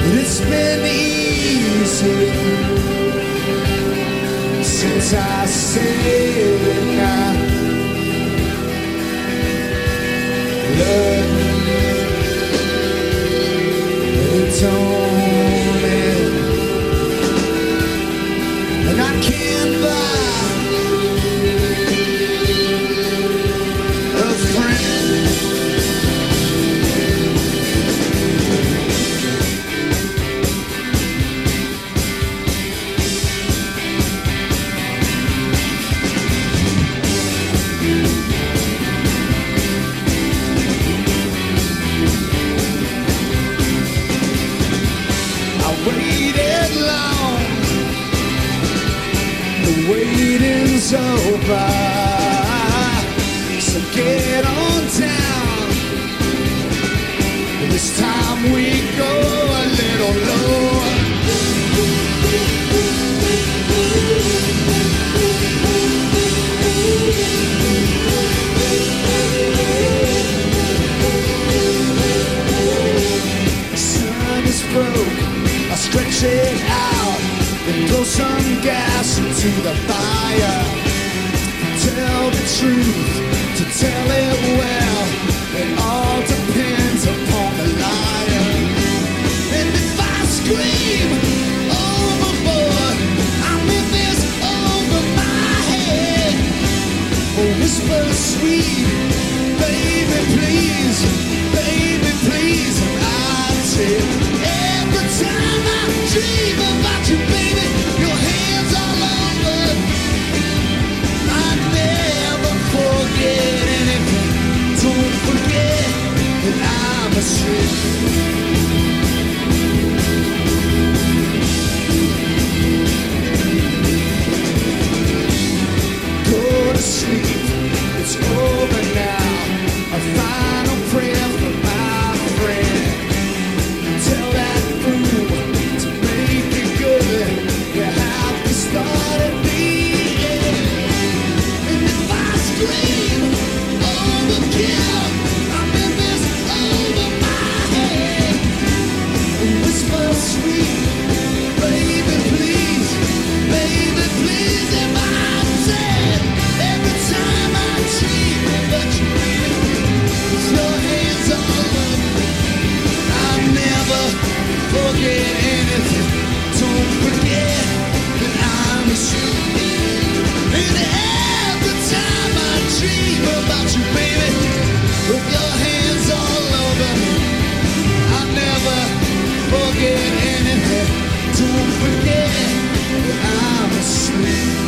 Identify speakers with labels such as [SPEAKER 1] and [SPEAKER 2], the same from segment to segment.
[SPEAKER 1] It's been easy since I said goodnight. Love, it's on it, and I can't buy a friend. Waited long, the waiting's over, so get on down. This time we go a little lower. The sun is broke, I stretch it out and throw some gas into the fire. Tell the truth, to tell it well, it all depends upon the liar. And if I scream overboard, I mean this over my head. Oh, whisper sweet, baby please, and I said, every time I dream about you, baby, your hands all over. I never forget anything. Don't forget that I'm a slave. Go to sleep, it's over now. A final prayer for my friend. Tell that fool to make it good. You have to start at the end. And if I scream overkill, I mean this over my head. And whisper sweet, baby please, and I said, every time I dream about you, with your hands all over me, I never forget anything. Don't forget that I'm a slave. And every time I dream about you, baby, with your hands all over me, I never forget anything. Don't forget that I'm a slave.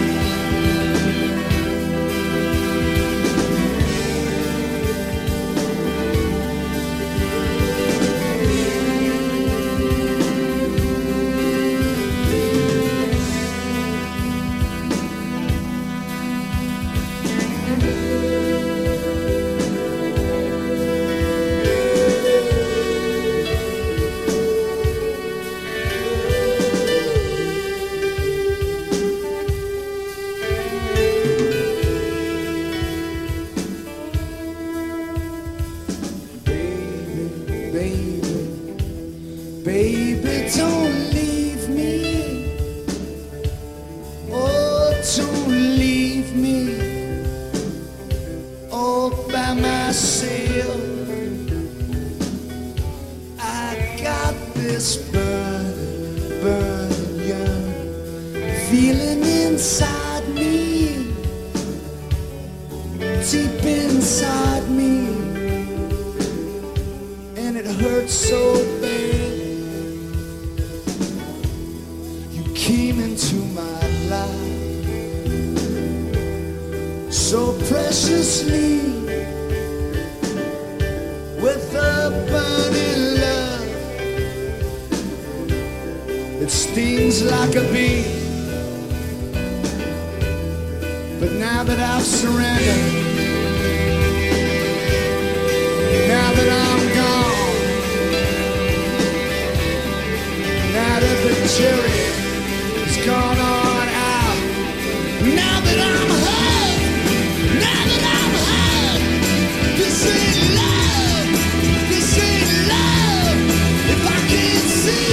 [SPEAKER 1] Baby, don't leave me. Oh, don't leave me all by myself. I got this burning young feeling inside me, deep inside me, and it hurts so bad. Came into my life so preciously with a burning love. It stings like a bee, but now that I've surrendered, now that I'm gone, now that the cherry gone on out. Now that I'm hurt, this ain't love, if I can't see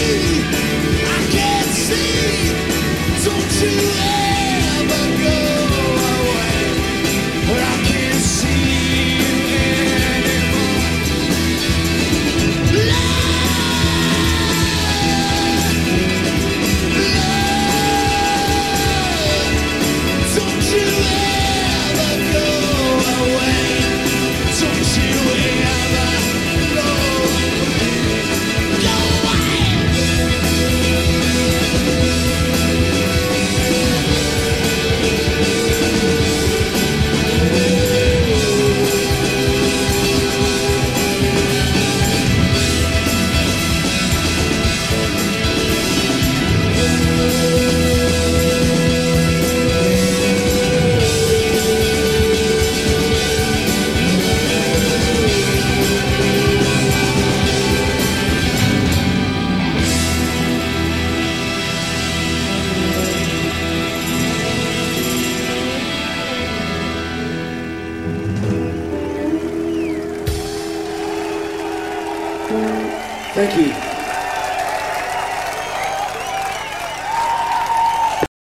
[SPEAKER 2] Thank you.